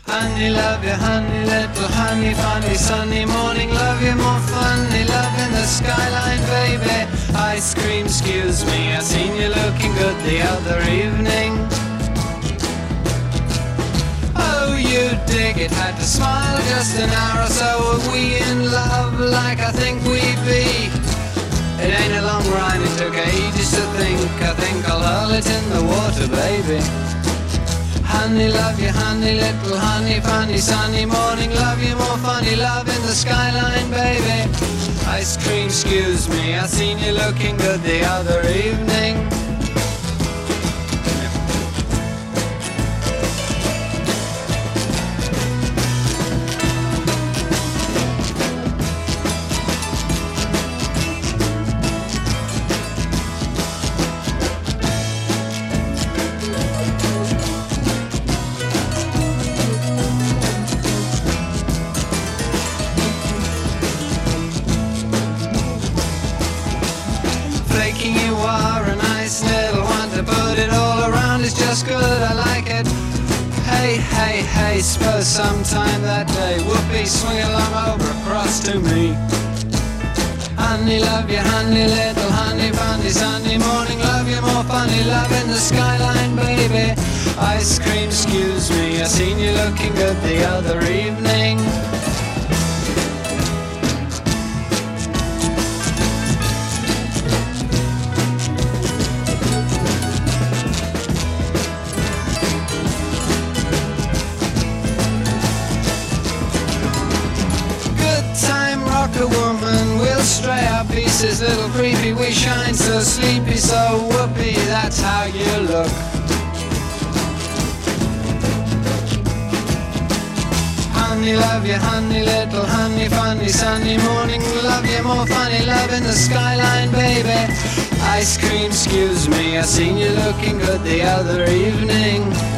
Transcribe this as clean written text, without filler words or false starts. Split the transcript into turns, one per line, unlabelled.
Honey, love you, honey, little honey, funny sunny morning, love you, more funny, love in the skyline, baby. Ice cream, excuse me, I seen you looking good the other evening. Oh, you dig it, had to smile just an hour or so. Were we in love like I think we be? It ain't a long rhyme, it took ages to think. I think I'll hurl it in the water, baby. Honey, love you, honey, little honey, funny sunny morning, love you, more funny, love in the skyline, baby. Ice cream, excuse me, I seen you looking good the other evening. You are a nice little one to put it all around is just good, I like it. Hey, hey, hey, suppose sometime that day whoopee, swing along over across to me. Honey, love you, honey, little honey, funny sunny morning, love you, more funny, love in the skyline, baby. Ice cream, excuse me, I seen you looking good the other evening. A woman, we'll stray our pieces, little creepy, we shine so sleepy, so whoopee, that's how you look. Honey, love you, honey, little honey, funny sunny morning, love you, more funny, love in the skyline, baby. Ice cream, excuse me, I seen you looking good the other evening.